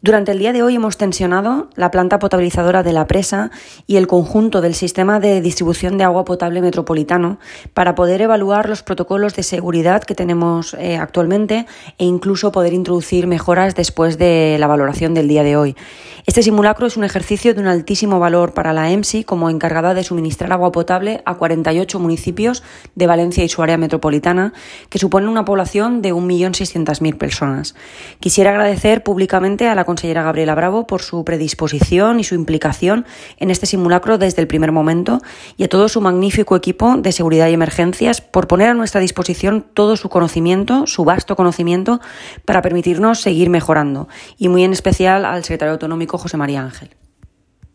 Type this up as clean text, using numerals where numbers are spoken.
Durante el día de hoy hemos tensionado la planta potabilizadora de La Presa y el conjunto del sistema de distribución de agua potable metropolitano para poder evaluar los protocolos de seguridad que tenemos actualmente e incluso poder introducir mejoras después de la valoración del día de hoy. Este simulacro es un ejercicio de un altísimo valor para la EMSI como encargada de suministrar agua potable a 48 municipios de Valencia y su área metropolitana, que suponen una población de 1.600.000 personas. Quisiera agradecer públicamente a la consellera Gabriela Bravo por su predisposición y su implicación en este simulacro desde el primer momento y a todo su magnífico equipo de seguridad y emergencias por poner a nuestra disposición todo su conocimiento, su vasto conocimiento, para permitirnos seguir mejorando, y muy en especial al secretario autonómico José María Ángel.